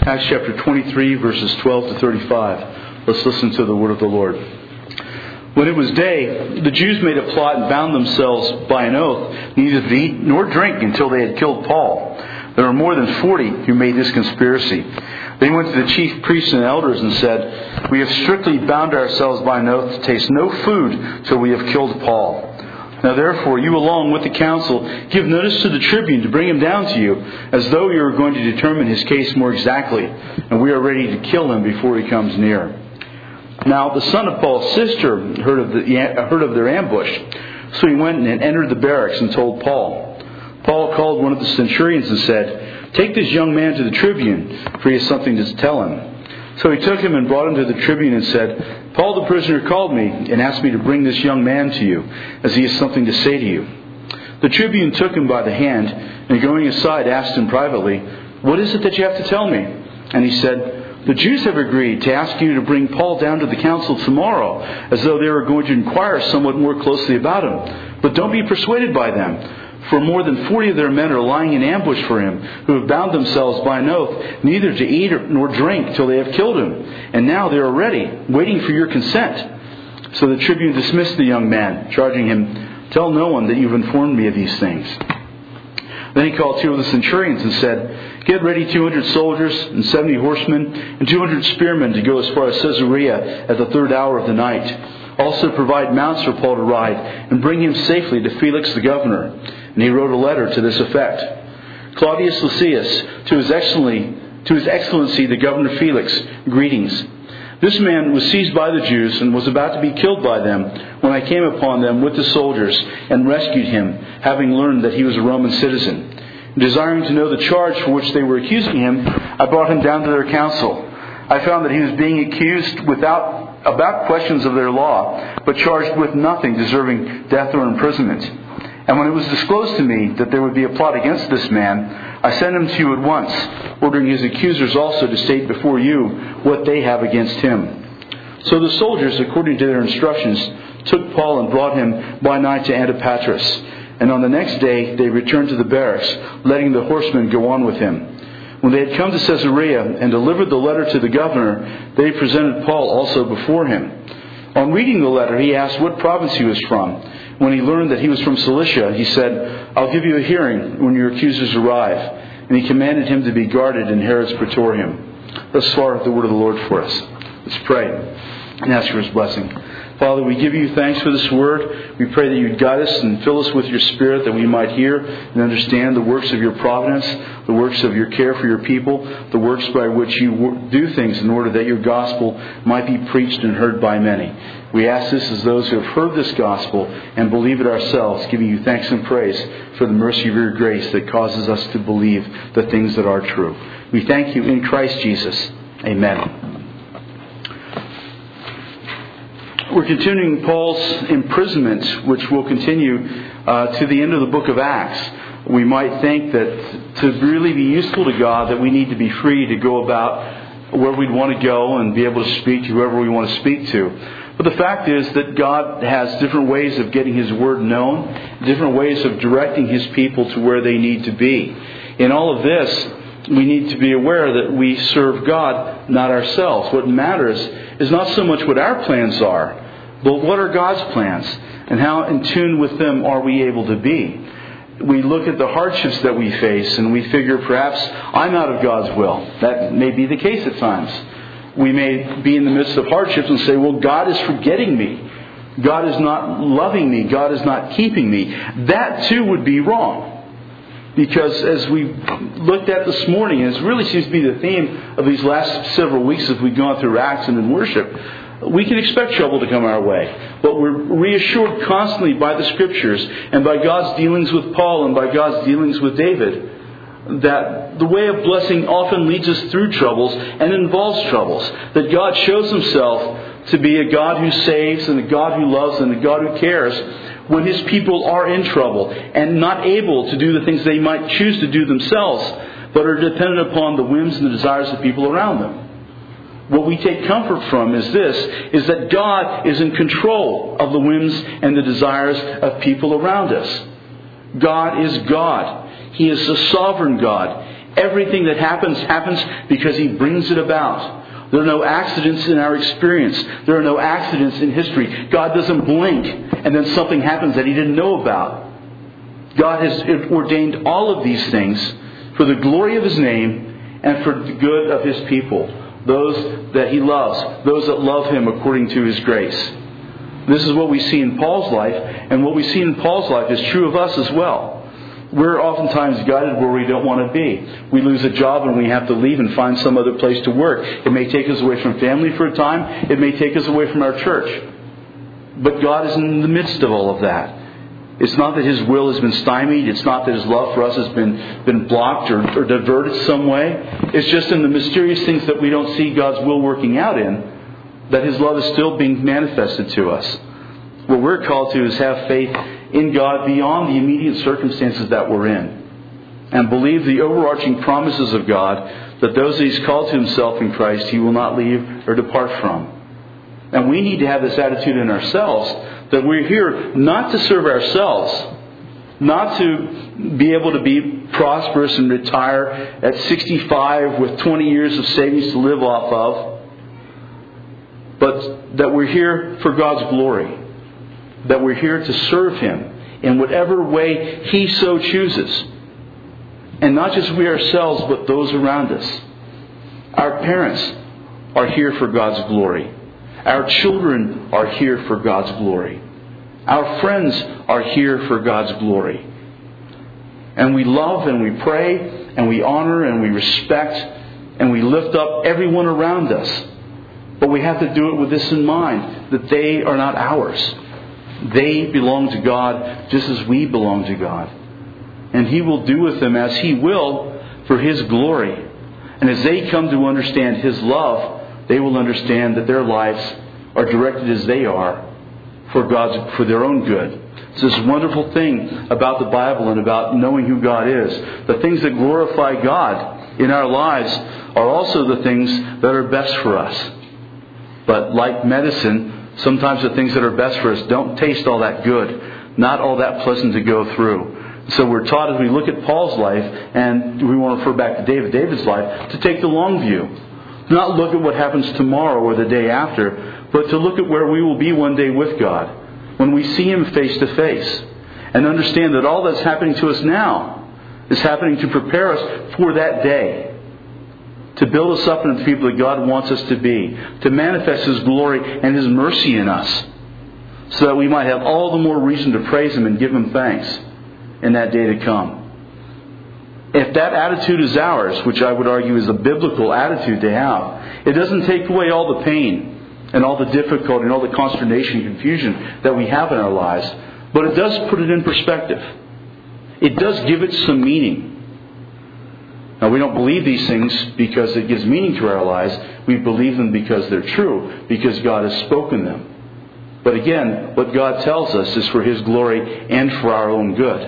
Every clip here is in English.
Acts chapter 23, verses 12 to 35. Let's listen to the word of the Lord. When it was day, the Jews made a plot and bound themselves by an oath neither to eat nor drink until they had killed Paul. There were more than 40 who made this conspiracy. They went to the chief priests and elders and said, "We have strictly bound ourselves by an oath to taste no food till we have killed Paul. Now therefore, you along with the council give notice to the tribune to bring him down to you, as though you were going to determine his case more exactly, and we are ready to kill him before he comes near." Now the son of Paul's sister heard of their ambush, so he went and entered the barracks and told Paul. Paul called one of the centurions and said, "Take this young man to the tribune, for he has something to tell him." So he took him and brought him to the tribune and said, "Paul the prisoner called me and asked me to bring this young man to you, as he has something to say to you." The tribune took him by the hand, and going aside asked him privately, "What is it that you have to tell me?" And he said, "The Jews have agreed to ask you to bring Paul down to the council tomorrow, as though they were going to inquire somewhat more closely about him. But don't be persuaded by them. For more than 40 of their men are lying in ambush for him, who have bound themselves by an oath neither to eat nor drink till they have killed him. And now they are ready, waiting for your consent." So the tribune dismissed the young man, charging him, "Tell no one that you've informed me of these things." Then he called 2 of the centurions and said, "Get ready 200 soldiers and 70 horsemen and 200 spearmen to go as far as Caesarea at the 3rd hour of the night. Also provide mounts for Paul to ride and bring him safely to Felix the governor." And he wrote a letter to this effect. "Claudius Lysias, to his excellency the governor Felix, greetings. This man was seized by the Jews and was about to be killed by them when I came upon them with the soldiers and rescued him, having learned that he was a Roman citizen. Desiring to know the charge for which they were accusing him, I brought him down to their council. I found that he was being accused about questions of their law, but charged with nothing deserving death or imprisonment. And when it was disclosed to me that there would be a plot against this man, I sent him to you at once, ordering his accusers also to state before you what they have against him." So the soldiers, according to their instructions, took Paul and brought him by night to Antipatris. And on the next day they returned to the barracks, letting the horsemen go on with him. When they had come to Caesarea and delivered the letter to the governor, they presented Paul also before him. On reading the letter, he asked what province he was from. When he learned that he was from Cilicia, he said, "I'll give you a hearing when your accusers arrive." And he commanded him to be guarded in Herod's praetorium. Thus far, the word of the Lord for us. Let's pray and ask for His blessing. Father, we give you thanks for this word. We pray that you would guide us and fill us with your Spirit, that we might hear and understand the works of your providence, the works of your care for your people, the works by which you do things in order that your gospel might be preached and heard by many. We ask this as those who have heard this gospel and believe it ourselves, giving you thanks and praise for the mercy of your grace that causes us to believe the things that are true. We thank you in Christ Jesus. Amen. We're continuing Paul's imprisonment, which will continue to the end of the book of Acts. We might think that to really be useful to God, that we need to be free to go about where we'd want to go and be able to speak to whoever we want to speak to. But the fact is that God has different ways of getting His Word known, different ways of directing His people to where they need to be. In all of this, we need to be aware that we serve God, not ourselves. What matters is not so much what our plans are, but what are God's plans, and how in tune with them are we able to be. We look at the hardships that we face and we figure perhaps I'm out of God's will. That may be the case at times. We may be in the midst of hardships and say, well, God is forgetting me. God is not loving me. God is not keeping me. That too would be wrong. Because as we looked at this morning, and it really seems to be the theme of these last several weeks as we've gone through Acts and in worship, we can expect trouble to come our way. But we're reassured constantly by the Scriptures and by God's dealings with Paul and by God's dealings with David that the way of blessing often leads us through troubles and involves troubles. That God shows Himself to be a God who saves and a God who loves and a God who cares when His people are in trouble and not able to do the things they might choose to do themselves, but are dependent upon the whims and the desires of people around them. What we take comfort from is that God is in control of the whims and the desires of people around us. God is God. He is a sovereign God. Everything that happens because He brings it about. There are no accidents in our experience. There are no accidents in history. God doesn't blink and then something happens that He didn't know about. God has ordained all of these things for the glory of His name and for the good of His people. Those that He loves. Those that love Him according to His grace. This is what we see in Paul's life. And what we see in Paul's life is true of us as well. We're oftentimes guided where we don't want to be. We lose a job and we have to leave and find some other place to work. It may take us away from family for a time. It may take us away from our church. But God is in the midst of all of that. It's not that His will has been stymied. It's not that His love for us has been blocked or diverted some way. It's just in the mysterious things that we don't see God's will working out in that His love is still being manifested to us. What we're called to is have faith in God beyond the immediate circumstances that we're in. And believe the overarching promises of God that those that He's called to Himself in Christ He will not leave or depart from. And we need to have this attitude in ourselves that we're here not to serve ourselves, not to be able to be prosperous and retire at 65 with 20 years of savings to live off of, but that we're here for God's glory. That we're here to serve Him in whatever way He so chooses. And not just we ourselves, but those around us. Our parents are here for God's glory. Our children are here for God's glory. Our friends are here for God's glory. And we love and we pray and we honor and we respect and we lift up everyone around us. But we have to do it with this in mind, that they are not ours. They belong to God just as we belong to God. And He will do with them as He will for His glory. And as they come to understand His love, they will understand that their lives are directed as they are for their own good. It's this wonderful thing about the Bible and about knowing who God is. The things that glorify God in our lives are also the things that are best for us. But like medicine, sometimes the things that are best for us don't taste all that good, not all that pleasant to go through. So we're taught as we look at Paul's life, and we want to refer back to David's life, to take the long view. Not look at what happens tomorrow or the day after, but to look at where we will be one day with God, when we see Him face to face, and understand that all that's happening to us now is happening to prepare us for that day. To build us up into the people that God wants us to be. To manifest His glory and His mercy in us. So that we might have all the more reason to praise Him and give Him thanks in that day to come. If that attitude is ours, which I would argue is a biblical attitude to have, it doesn't take away all the pain and all the difficulty and all the consternation and confusion that we have in our lives. But it does put it in perspective. It does give it some meaning. Now, we don't believe these things because it gives meaning to our lives. We believe them because they're true, because God has spoken them. But again, what God tells us is for His glory and for our own good.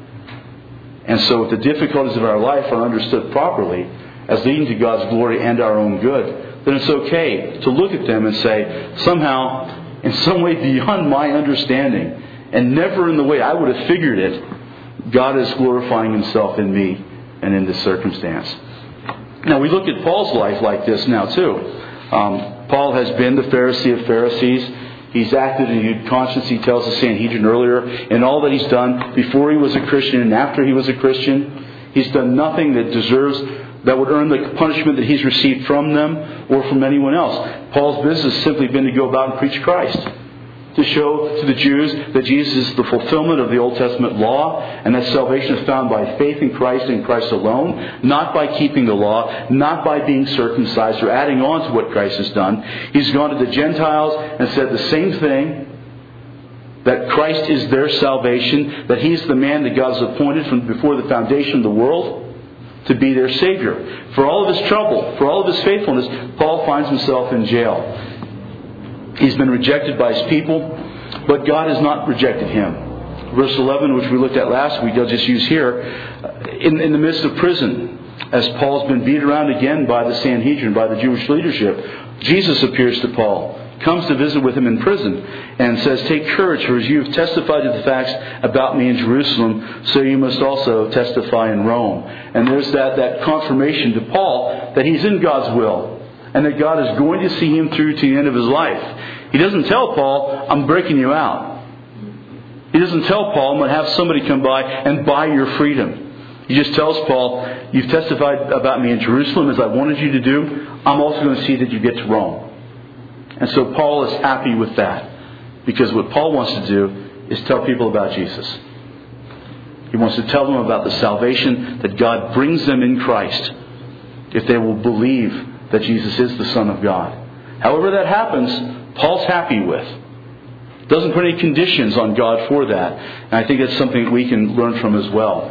And so if the difficulties of our life are understood properly as leading to God's glory and our own good, then it's okay to look at them and say, somehow, in some way beyond my understanding, and never in the way I would have figured it, God is glorifying Himself in me and in this circumstance. Now we look at Paul's life like this now too. Paul has been the Pharisee of Pharisees. He's acted in good conscience, he tells the Sanhedrin earlier, in all that he's done before he was a Christian and after he was a Christian. He's done nothing that would earn the punishment that he's received from them or from anyone else. Paul's business has simply been to go about and preach Christ. To show to the Jews that Jesus is the fulfillment of the Old Testament law, and that salvation is found by faith in Christ and Christ alone, not by keeping the law, not by being circumcised or adding on to what Christ has done. He's gone to the Gentiles and said the same thing, that Christ is their salvation, that He's the man that God has appointed from before the foundation of the world to be their Savior. For all of his trouble, for all of his faithfulness, Paul finds himself in jail. He's been rejected by his people, but God has not rejected him. Verse 11, which we looked at last week, I'll just use here. In the midst of prison, as Paul's been beat around again by the Sanhedrin, by the Jewish leadership, Jesus appears to Paul comes to visit with him in prison and says, "Take courage, for as you have testified to the facts about me in Jerusalem, so you must also testify in Rome." And there's that confirmation to Paul that he's in God's will and that God is going to see him through to the end of his life. He doesn't tell Paul, "I'm breaking you out." He doesn't tell Paul, "I'm going to have somebody come by and buy your freedom." He just tells Paul, "You've testified about me in Jerusalem as I wanted you to do. I'm also going to see that you get to Rome." And so Paul is happy with that, because what Paul wants to do is tell people about Jesus. He wants to tell them about the salvation that God brings them in Christ if they will believe that Jesus is the Son of God. However that happens, Paul's happy with. Doesn't put any conditions on God for that. And I think that's something that we can learn from as well.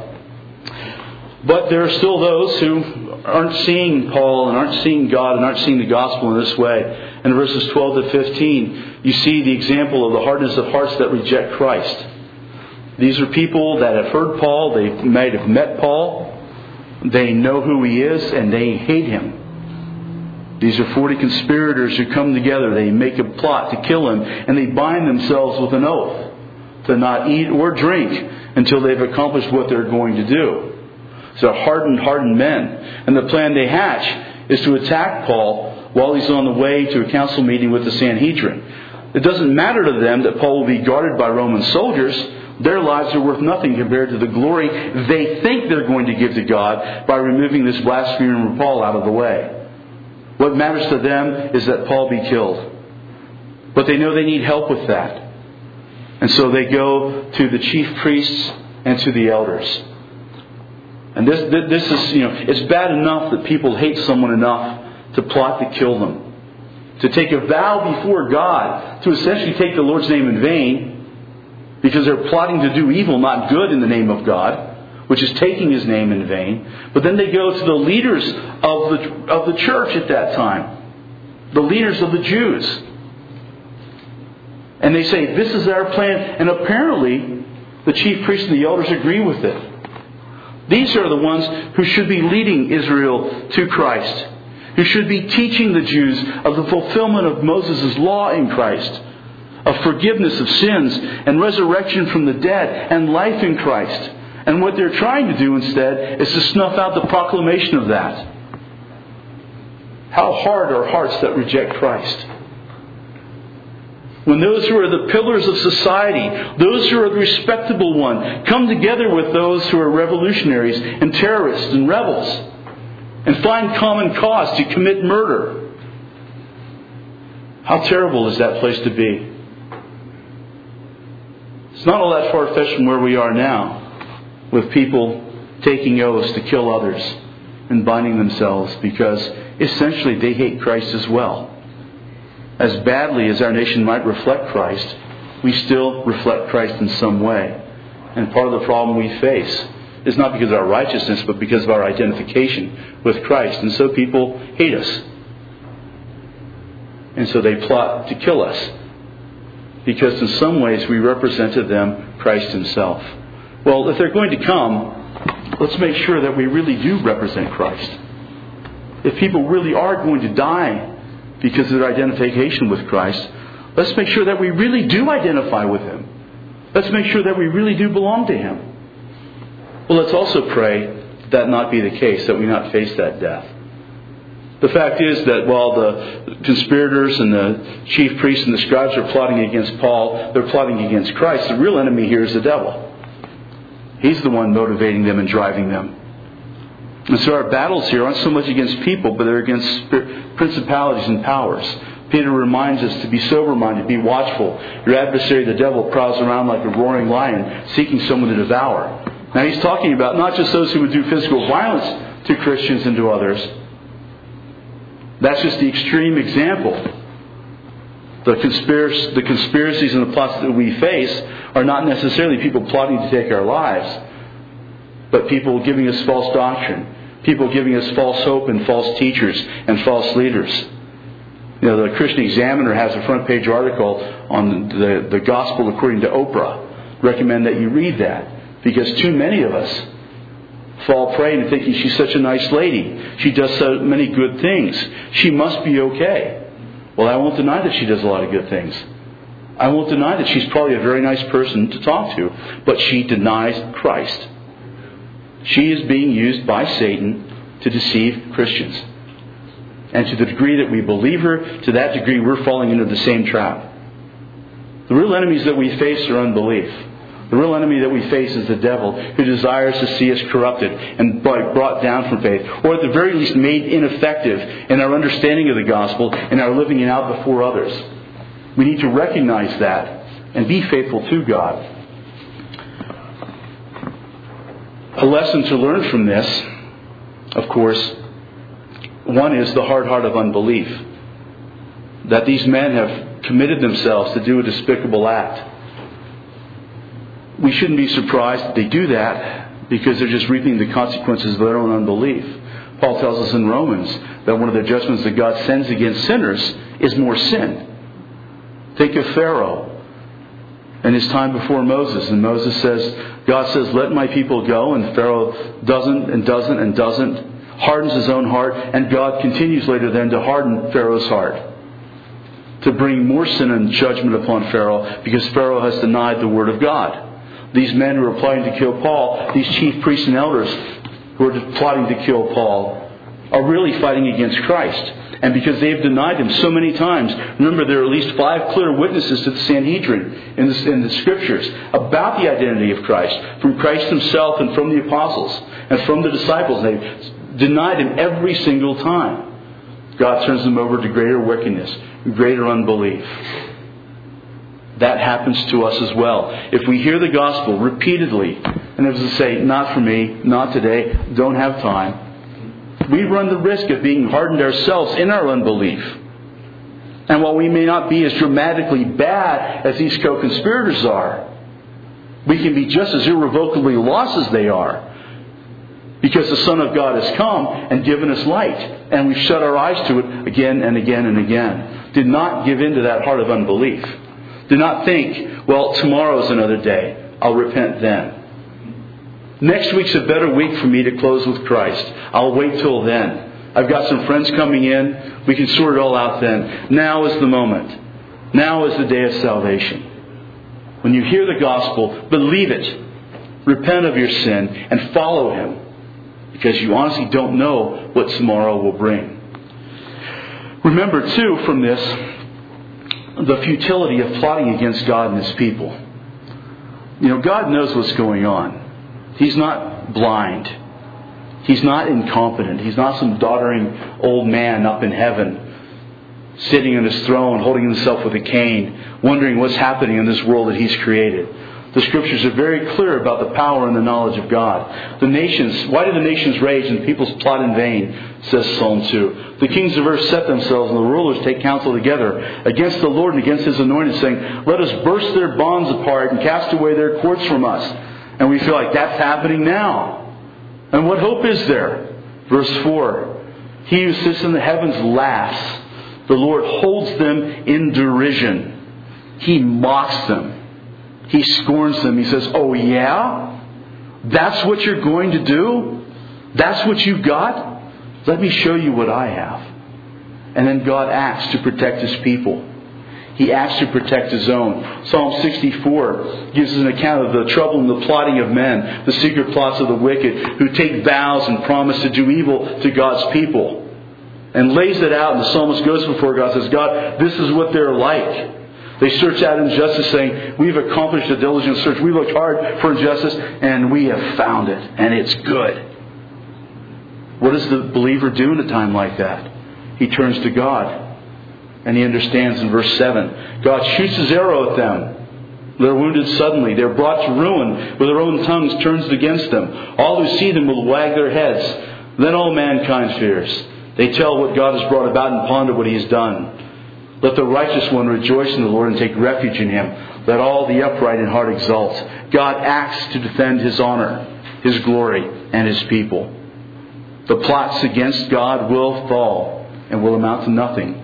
But there are still those who aren't seeing Paul and aren't seeing God and aren't seeing the gospel in this way. In verses 12 to 15, you see the example of the hardness of hearts that reject Christ. These are people that have heard Paul. They might have met Paul. They know who he is, and they hate him. These are 40 conspirators who come together. They make a plot to kill him, and they bind themselves with an oath to not eat or drink until they've accomplished what they're going to do. So hardened men. And the plan they hatch is to attack Paul while he's on the way to a council meeting with the Sanhedrin. It doesn't matter to them that Paul will be guarded by Roman soldiers. Their lives are worth nothing compared to the glory they think they're going to give to God by removing this blasphemer Paul out of the way. What matters to them is that Paul be killed. But they know they need help with that. And so they go to the chief priests and to the elders. And this is, it's bad enough that people hate someone enough to plot to kill them. To take a vow before God to essentially take the Lord's name in vain because they're plotting to do evil, not good, in the name of God, which is taking His name in vain. But then they go to the leaders of the church at that time, the leaders of the Jews. And they say, "This is our plan." And apparently, the chief priests and the elders agree with it. These are the ones who should be leading Israel to Christ, who should be teaching the Jews of the fulfillment of Moses' law in Christ, of forgiveness of sins and resurrection from the dead and life in Christ. And what they're trying to do instead is to snuff out the proclamation of that. How hard are hearts that reject Christ? When those who are the pillars of society, those who are the respectable one, come together with those who are revolutionaries and terrorists and rebels and find common cause to commit murder. How terrible is that place to be? It's not all that far-fetched from where we are now, with people taking oaths to kill others and binding themselves because essentially they hate Christ as well. As badly as our nation might reflect Christ, we still reflect Christ in some way. And part of the problem we face is not because of our righteousness, but because of our identification with Christ. And so people hate us. And so they plot to kill us, because in some ways we represent to them Christ Himself. Well, if they're going to come, let's make sure that we really do represent Christ. If people really are going to die because of their identification with Christ, let's make sure that we really do identify with Him. Let's make sure that we really do belong to Him. Well, let's also pray that not be the case, that we not face that death. The fact is that while the conspirators and the chief priests and the scribes are plotting against Paul, they're plotting against Christ. The real enemy here is the devil. He's the one motivating them and driving them. And so our battles here aren't so much against people, but they're against principalities and powers. Peter reminds us to be sober-minded, be watchful. Your adversary, the devil, prowls around like a roaring lion, seeking someone to devour. Now he's talking about not just those who would do physical violence to Christians and to others. That's just the extreme example. The conspiracies and the plots that we face are not necessarily people plotting to take our lives, but people giving us false doctrine, people giving us false hope and false teachers and false leaders. The Christian Examiner has a front page article on the gospel according to Oprah. Recommend that you read that, because too many of us fall prey to thinking she's such a nice lady. She does so many good things. She must be okay. Well, I won't deny that she does a lot of good things. I won't deny that she's probably a very nice person to talk to. But she denies Christ. She is being used by Satan to deceive Christians. And to the degree that we believe her, to that degree we're falling into the same trap. The real enemies that we face are unbelief. The real enemy that we face is the devil, who desires to see us corrupted and brought down from faith, or at the very least made ineffective in our understanding of the gospel and our living it out before others. We need to recognize that and be faithful to God. A lesson to learn from this, of course, one is the hard heart of unbelief. That these men have committed themselves to do a despicable act. We shouldn't be surprised that they do that because they're just reaping the consequences of their own unbelief. Paul tells us in Romans that one of the judgments that God sends against sinners is more sin. Think of Pharaoh and his time before Moses. And Moses says, God says, let my people go. And Pharaoh doesn't, hardens his own heart. And God continues later then to harden Pharaoh's heart, to bring more sin and judgment upon Pharaoh because Pharaoh has denied the word of God. These men who are plotting to kill Paul, these chief priests and elders who are plotting to kill Paul, are really fighting against Christ. And because they've denied him so many times, remember there are at least 5 clear witnesses to the Sanhedrin in the Scriptures about the identity of Christ, from Christ himself and from the apostles and from the disciples. They've denied him every single time. God turns them over to greater wickedness, greater unbelief. That happens to us as well. If we hear the gospel repeatedly, and as I say, not for me, not today, don't have time, we run the risk of being hardened ourselves in our unbelief. And while we may not be as dramatically bad as these co-conspirators are, we can be just as irrevocably lost as they are. Because the Son of God has come and given us light. And we've shut our eyes to it again and again and again. Did not give in to that heart of unbelief. Do not think, well, tomorrow's another day. I'll repent then. Next week's a better week for me to close with Christ. I'll wait till then. I've got some friends coming in. We can sort it all out then. Now is the moment. Now is the day of salvation. When you hear the gospel, believe it. Repent of your sin and follow Him. Because you honestly don't know what tomorrow will bring. Remember, too, from this, the futility of plotting against God and His people. You know, God knows what's going on. He's not blind. He's not incompetent. He's not some doddering old man up in heaven, sitting on His throne, holding Himself with a cane, wondering what's happening in this world that He's created. The Scriptures are very clear about the power and the knowledge of God. The nations, why do the nations rage and peoples plot in vain, says Psalm 2. The kings of earth set themselves and the rulers take counsel together against the Lord and against His anointed, saying, let us burst their bonds apart and cast away their cords from us. And we feel like that's happening now. And what hope is there? Verse 4. He who sits in the heavens laughs. The Lord holds them in derision. He mocks them. He scorns them. He says, oh yeah? That's what you're going to do? That's what you got? Let me show you what I have. And then God acts to protect His people. He acts to protect His own. Psalm 64 gives us an account of the trouble and the plotting of men, the secret plots of the wicked, who take vows and promise to do evil to God's people. And lays it out, and the psalmist goes before God and says, God, this is what they're like. They search out injustice, saying, we've accomplished a diligent search. We looked hard for injustice, and we have found it. And it's good. What does the believer do in a time like that? He turns to God. And he understands in verse 7. God shoots His arrow at them. They're wounded suddenly. They're brought to ruin with their own tongues turned against them. All who see them will wag their heads. Then all mankind fears. They tell what God has brought about and ponder what He has done. Let the righteous one rejoice in the Lord and take refuge in Him. Let all the upright in heart exult. God acts to defend His honor, His glory, and His people. The plots against God will fall and will amount to nothing.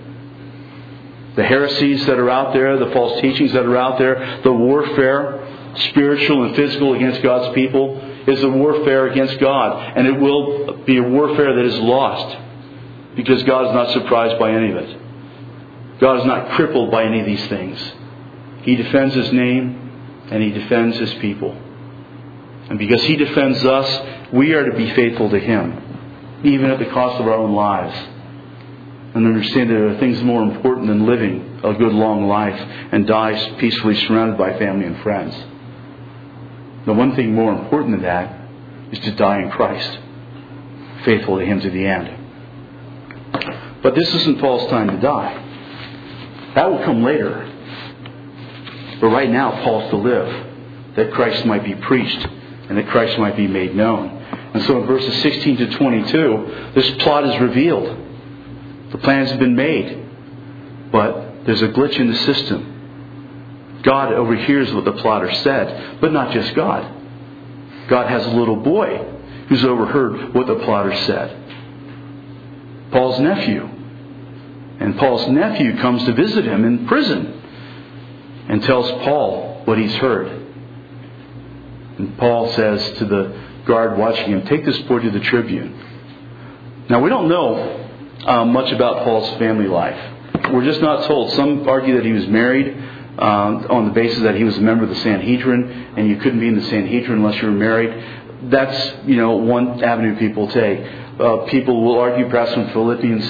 The heresies that are out there, the false teachings that are out there, the warfare, spiritual and physical against God's people, is a warfare against God. And it will be a warfare that is lost because God is not surprised by any of it. God is not crippled by any of these things. He defends His name and He defends His people. And because He defends us, we are to be faithful to Him, even at the cost of our own lives. And understand that there are things more important than living a good long life and die peacefully surrounded by family and friends. The one thing more important than that is to die in Christ, faithful to Him to the end. But this isn't Paul's time to die. That will come later. But right now, Paul's to live, that Christ might be preached and that Christ might be made known. And so in verses 16 to 22, this plot is revealed. The plans have been made, but there's a glitch in the system. God overhears what the plotter said, but not just God. God has a little boy who's overheard what the plotter said. Paul's nephew. And Paul's nephew comes to visit him in prison and tells Paul what he's heard. And Paul says to the guard watching him, "Take this boy to the tribune." Now, we don't know much about Paul's family life. We're just not told. Some argue that he was married on the basis that he was a member of the Sanhedrin, and you couldn't be in the Sanhedrin unless you were married. That's, one avenue people take. People will argue, perhaps from Philippians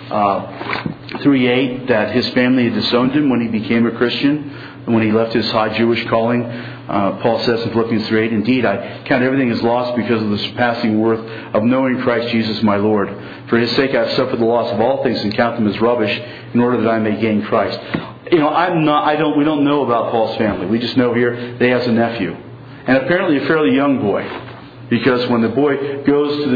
3:8, that his family had disowned him when he became a Christian, and when he left his high Jewish calling. Paul says in Philippians 3:8, "Indeed, I count everything as lost because of the surpassing worth of knowing Christ Jesus my Lord. For His sake I have suffered the loss of all things and count them as rubbish, in order that I may gain Christ." We don't know about Paul's family. We just know here that he has a nephew, and apparently a fairly young boy, because when the boy goes to the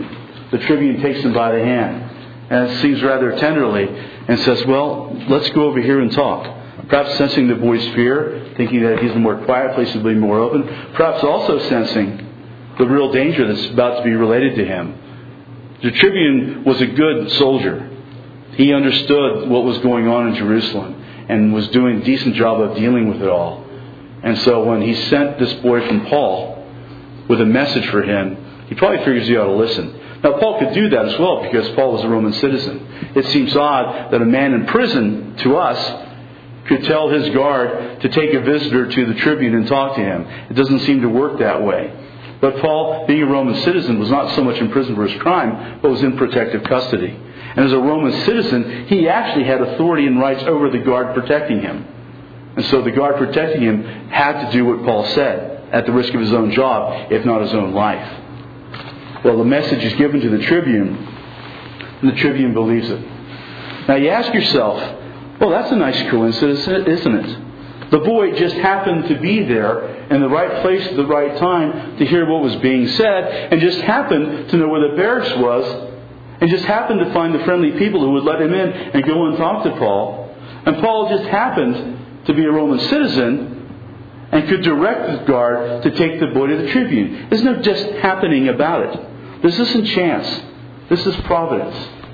tribune takes him by the hand, and it seems rather tenderly, and says, "Well, let's go over here and talk." Perhaps sensing the boy's fear, thinking that if he's in a more quiet place, he'll be more open. Perhaps also sensing the real danger that's about to be related to him. The tribune was a good soldier. He understood what was going on in Jerusalem and was doing a decent job of dealing with it all. And so when he sent this boy from Paul with a message for him, he probably figures he ought to listen. Now, Paul could do that as well because Paul was a Roman citizen. It seems odd that a man in prison, to us, could tell his guard to take a visitor to the tribune and talk to him. It doesn't seem to work that way. But Paul, being a Roman citizen, was not so much in prison for his crime, but was in protective custody. And as a Roman citizen, he actually had authority and rights over the guard protecting him. And so the guard protecting him had to do what Paul said, at the risk of his own job, if not his own life. Well, the message is given to the tribune, and the tribune believes it. Now you ask yourself, well, that's a nice coincidence, isn't it? The boy just happened to be there in the right place at the right time to hear what was being said, and just happened to know where the barracks was, and just happened to find the friendly people who would let him in and go and talk to Paul. And Paul just happened to be a Roman citizen and could direct the guard to take the boy to the tribune. There's no just happening about it. This isn't chance. This is providence.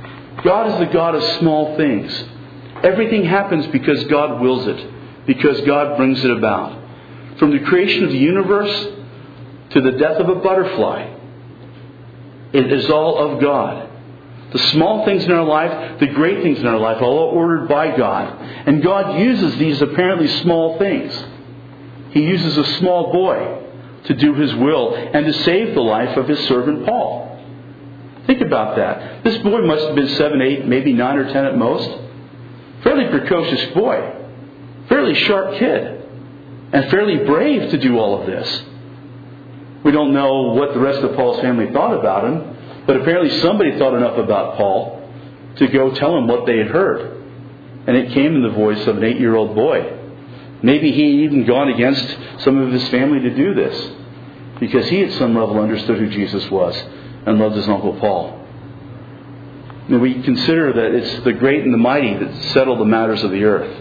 God is the God of small things. Everything happens because God wills it, because God brings it about. From the creation of the universe to the death of a butterfly, it is all of God. The small things in our life, the great things in our life, all ordered by God. And God uses these apparently small things. He uses a small boy to do His will and to save the life of His servant Paul. Think about that. This boy must have been 7, 8, maybe 9 or 10 at most. Fairly precocious boy. Fairly sharp kid. And fairly brave to do all of this. We don't know what the rest of Paul's family thought about him, but apparently somebody thought enough about Paul to go tell him what they had heard. And it came in the voice of an 8-year-old boy. Maybe he had even gone against some of his family to do this, because he at some level understood who Jesus was and loved his uncle Paul. And we consider that it's the great and the mighty that settle the matters of the earth.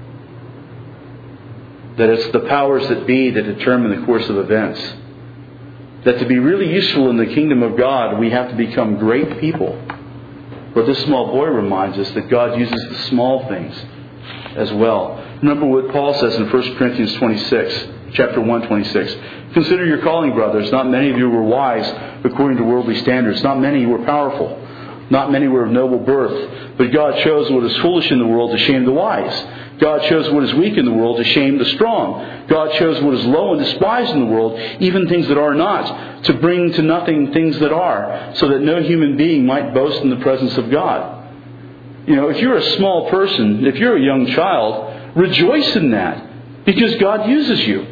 That it's the powers that be that determine the course of events. That to be really useful in the kingdom of God, we have to become great people. But this small boy reminds us that God uses the small things as well. Remember what Paul says in 1 Corinthians 26, chapter 1, 26. Consider your calling, brothers. Not many of you were wise according to worldly standards. Not many were powerful. Not many were of noble birth, but God chose what is foolish in the world to shame the wise. God chose what is weak in the world to shame the strong. God chose what is low and despised in the world, even things that are not, to bring to nothing things that are, so that no human being might boast in the presence of God. You know, if you're a small person, if you're a young child, rejoice in that, because God uses you.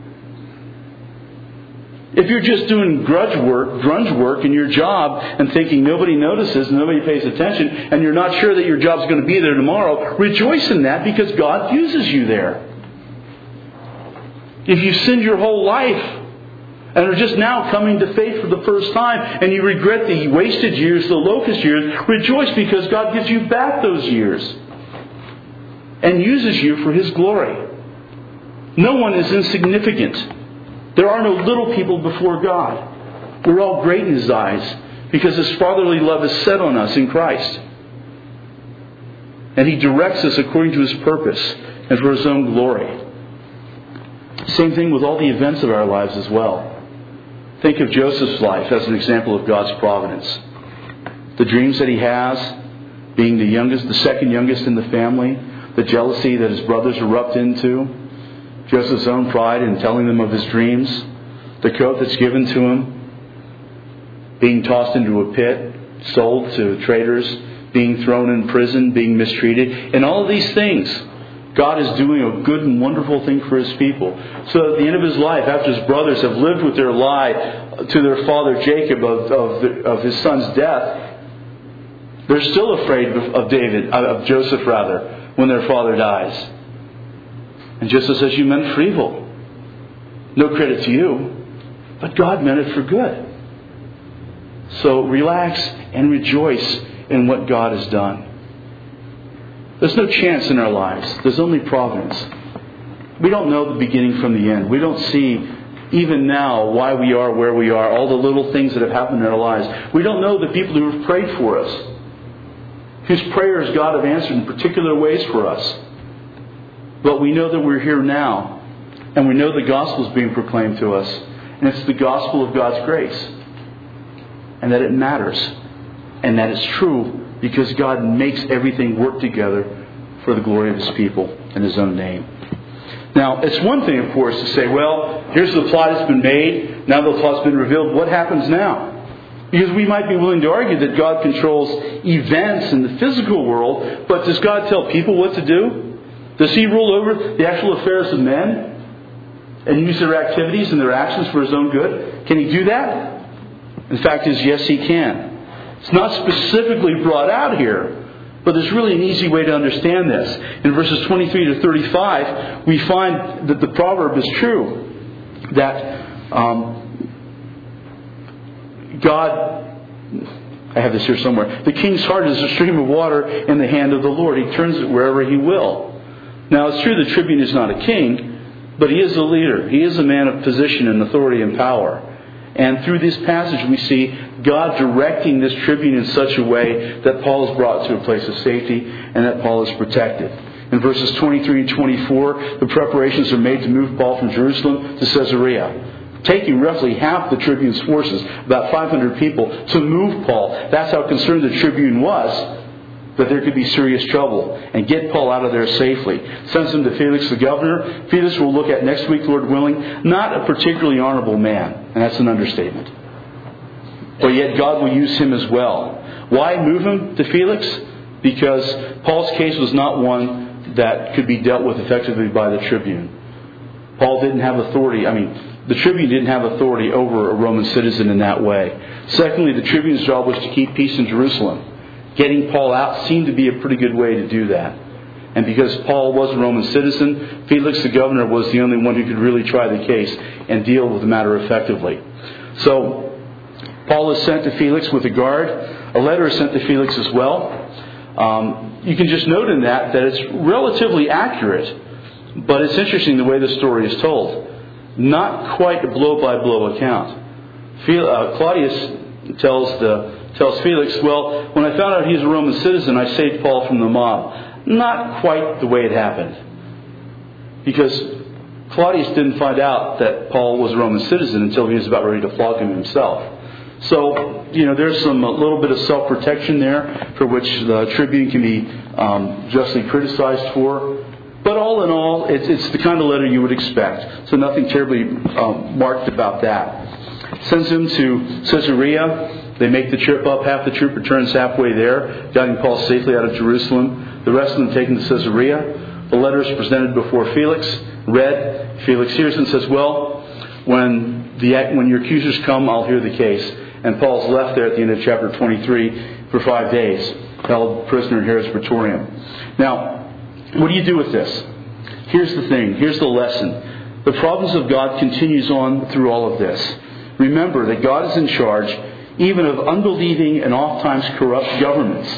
If you're just doing grunge work in your job and thinking nobody notices and nobody pays attention and you're not sure that your job's going to be there tomorrow, rejoice in that because God uses you there. If you sinned your whole life and are just now coming to faith for the first time and you regret the wasted years, the locust years, rejoice because God gives you back those years and uses you for His glory. No one is insignificant. There are no little people before God. We're all great in His eyes because His fatherly love is set on us in Christ. And He directs us according to His purpose and for His own glory. Same thing with all the events of our lives as well. Think of Joseph's life as an example of God's providence. The dreams that he has, being the second youngest in the family, the jealousy that his brothers erupt into, Joseph's own pride in telling them of his dreams, the coat that's given to him, being tossed into a pit, sold to traders, being thrown in prison, being mistreated. And all of these things, God is doing a good and wonderful thing for His people. So at the end of his life, after his brothers have lived with their lie to their father Jacob of his son's death, they're still afraid of Joseph when their father dies. And Joseph says, you meant for evil. No credit to you, but God meant it for good. So relax and rejoice in what God has done. There's no chance in our lives. There's only providence. We don't know the beginning from the end. We don't see, even now, why we are where we are, all the little things that have happened in our lives. We don't know the people who have prayed for us, whose prayers God have answered in particular ways for us. But we know that we're here now, and we know the gospel is being proclaimed to us, and it's the gospel of God's grace, and that it matters, and that it's true because God makes everything work together for the glory of His people and His own name. Now, it's one thing, of course, to say, well, here's the plot that's been made, now the plot's been revealed, what happens now? Because we might be willing to argue that God controls events in the physical world, but does God tell people what to do? Does He rule over the actual affairs of men and use their activities and their actions for His own good? Can He do that? In fact, yes, He can. It's not specifically brought out here, but there's really an easy way to understand this. In verses 23 to 35, we find that the proverb is true, that God, I have this here somewhere, the king's heart is a stream of water in the hand of the Lord. He turns it wherever He will. Now, it's true the tribune is not a king, but he is a leader. He is a man of position and authority and power. And through this passage we see God directing this tribune in such a way that Paul is brought to a place of safety and that Paul is protected. In verses 23 and 24, the preparations are made to move Paul from Jerusalem to Caesarea, taking roughly half the tribune's forces, about 500 people, to move Paul. That's how concerned the tribune was that there could be serious trouble, and get Paul out of there safely. Sends him to Felix the governor. Felix we'll look at next week, Lord willing. Not a particularly honorable man, and that's an understatement. But yet God will use him as well. Why move him to Felix? Because Paul's case was not one that could be dealt with effectively by the tribune. Paul didn't have authority. The tribune didn't have authority over a Roman citizen in that way. Secondly, the tribune's job was to keep peace in Jerusalem. Getting Paul out seemed to be a pretty good way to do that. And because Paul was a Roman citizen, Felix the governor was the only one who could really try the case and deal with the matter effectively. So Paul is sent to Felix with a guard. A letter is sent to Felix as well. You can just note in that it's relatively accurate, but it's interesting the way the story is told. Not quite a blow-by-blow account. Claudius tells Felix, well, when I found out he's a Roman citizen, I saved Paul from the mob. Not quite the way it happened. Because Claudius didn't find out that Paul was a Roman citizen until he was about ready to flog him himself. So, there's a little bit of self-protection there for which the Tribune can be justly criticized for. But all in all, it's the kind of letter you would expect. So nothing terribly marked about that. Sends him to Caesarea. They make the trip up. Half the troop returns halfway there, guiding Paul safely out of Jerusalem. The rest of them taken to Caesarea. The letter is presented before Felix, read. Felix hears and says, well, when your accusers come, I'll hear the case. And Paul's left there at the end of chapter 23 for 5 days, held prisoner in Herod's Praetorium. Now, what do you do with this? Here's the thing. Here's the lesson. The providence of God continues on through all of this. Remember that God is in charge even of unbelieving and oftentimes corrupt governments.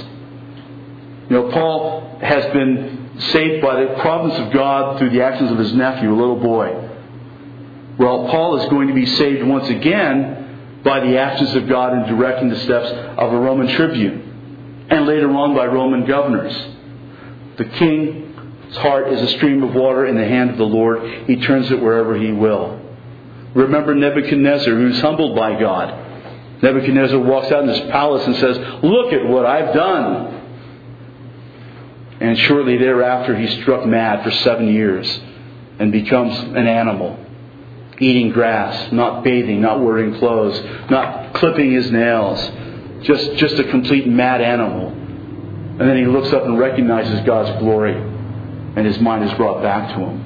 Paul has been saved by the providence of God through the actions of his nephew, a little boy. Well, Paul is going to be saved once again by the actions of God in directing the steps of a Roman tribune, and later on by Roman governors. The king's heart is a stream of water in the hand of the Lord. He turns it wherever he will. Remember Nebuchadnezzar, who's humbled by God. Nebuchadnezzar walks out in his palace and says, look at what I've done. And shortly thereafter, he's struck mad for 7 years and becomes an animal. Eating grass, not bathing, not wearing clothes, not clipping his nails. Just a complete mad animal. And then he looks up and recognizes God's glory, and his mind is brought back to him.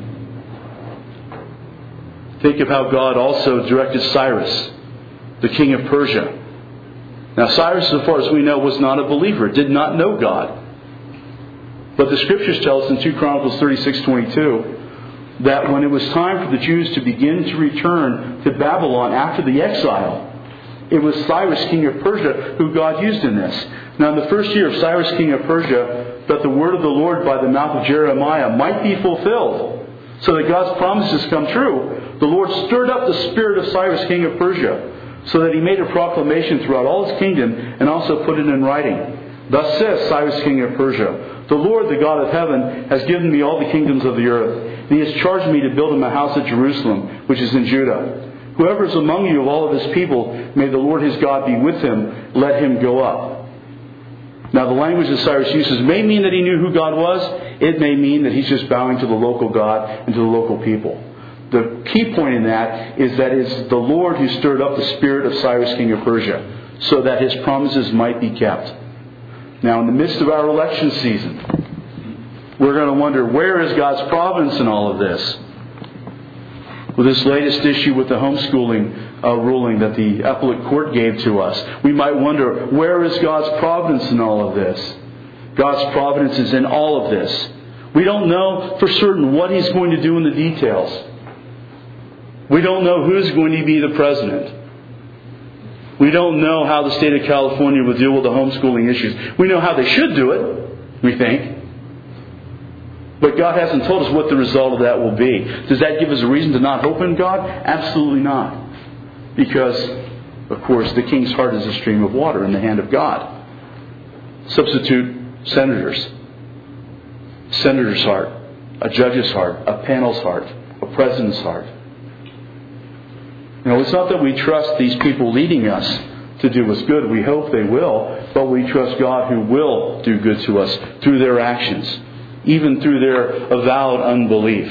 Think of how God also directed Cyrus, the king of Persia. Now Cyrus, as far as we know, was not a believer, did not know God. But the Scriptures tell us in 2 Chronicles 36:22 that when it was time for the Jews to begin to return to Babylon after the exile, it was Cyrus, king of Persia, who God used in this. Now in the first year of Cyrus, king of Persia, that the word of the Lord by the mouth of Jeremiah might be fulfilled, so that God's promises come true, the Lord stirred up the spirit of Cyrus, king of Persia, so that he made a proclamation throughout all his kingdom and also put it in writing. Thus says Cyrus, king of Persia, the Lord, the God of heaven, has given me all the kingdoms of the earth, and he has charged me to build him a house at Jerusalem, which is in Judah. Whoever is among you of all of his people, may the Lord his God be with him. Let him go up. Now the language that Cyrus uses may mean that he knew who God was. It may mean that he's just bowing to the local God and to the local people. The key point in that is that it's the Lord who stirred up the spirit of Cyrus, king of Persia, so that his promises might be kept. Now in the midst of our election season, we're going to wonder, where is God's providence in all of this? With this latest issue with the homeschooling ruling that the appellate court gave to us, we might wonder, where is God's providence in all of this? God's providence is in all of this. We don't know for certain what He's going to do in the details. We don't know who's going to be the president. We don't know how the state of California will deal with the homeschooling issues. We know how they should do it, we think. But God hasn't told us what the result of that will be. Does that give us a reason to not hope in God? Absolutely not. Because, of course, the king's heart is a stream of water in the hand of God. Substitute senators. Senator's heart, a judge's heart, a panel's heart, a president's heart. It's not that we trust these people leading us to do us good. We hope they will, but we trust God who will do good to us through their actions, even through their avowed unbelief.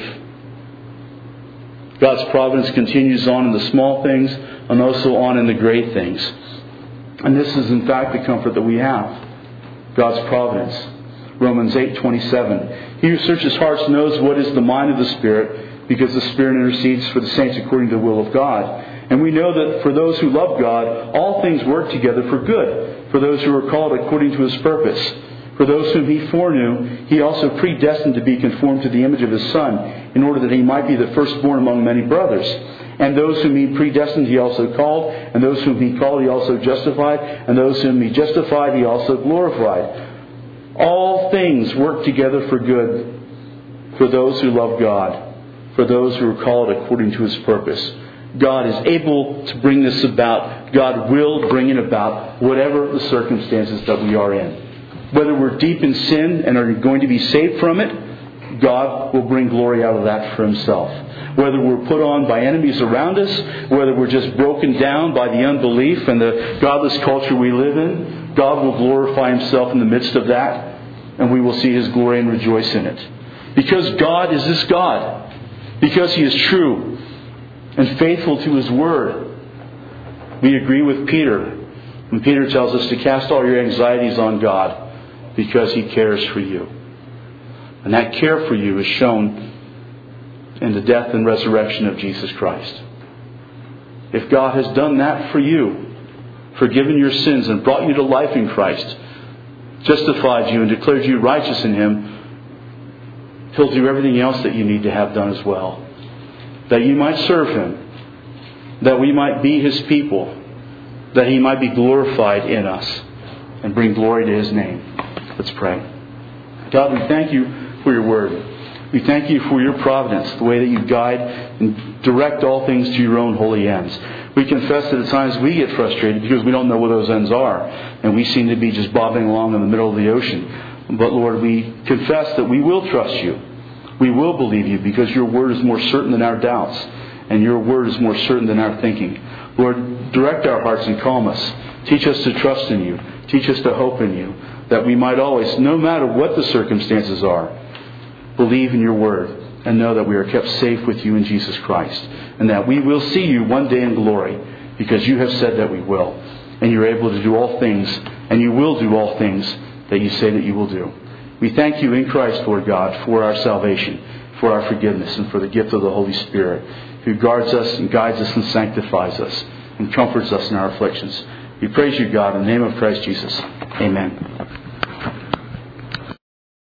God's providence continues on in the small things and also on in the great things. And this is in fact the comfort that we have. God's providence. Romans 8:27. He who searches hearts knows what is the mind of the Spirit, because the Spirit intercedes for the saints according to the will of God. And we know that for those who love God, all things work together for good, for those who are called according to His purpose. For those whom He foreknew, He also predestined to be conformed to the image of His Son, in order that He might be the firstborn among many brothers. And those whom He predestined, He also called. And those whom He called, He also justified. And those whom He justified, He also glorified. All things work together for good for those who love God, for those who are called according to His purpose. God is able to bring this about. God will bring it about, whatever the circumstances that we are in. Whether we're deep in sin and are going to be saved from it, God will bring glory out of that for Himself. Whether we're put on by enemies around us, whether we're just broken down by the unbelief and the godless culture we live in, God will glorify Himself in the midst of that, and we will see His glory and rejoice in it. Because God is this God. Because He is true and faithful to His Word. We agree with Peter when Peter tells us to cast all your anxieties on God because He cares for you. And that care for you is shown in the death and resurrection of Jesus Christ. If God has done that for you, forgiven your sins and brought you to life in Christ, justified you and declared you righteous in Him, He'll do everything else that you need to have done as well. That you might serve Him. That we might be His people. That He might be glorified in us and bring glory to His name. Let's pray. God, we thank You for Your Word. We thank You for Your providence, the way that You guide and direct all things to Your own holy ends. We confess that at times we get frustrated because we don't know what those ends are. And we seem to be just bobbing along in the middle of the ocean. But Lord, we confess that we will trust You. We will believe You because Your Word is more certain than our doubts. And Your Word is more certain than our thinking. Lord, direct our hearts and calm us. Teach us to trust in You. Teach us to hope in You. That we might always, no matter what the circumstances are, believe in Your Word and know that we are kept safe with You in Jesus Christ. And that we will see You one day in glory because You have said that we will. And You're able to do all things, and You will do all things that You say that You will do. We thank You in Christ, Lord God, for our salvation, for our forgiveness, and for the gift of the Holy Spirit, who guards us and guides us and sanctifies us and comforts us in our afflictions. We praise You, God, in the name of Christ Jesus. Amen.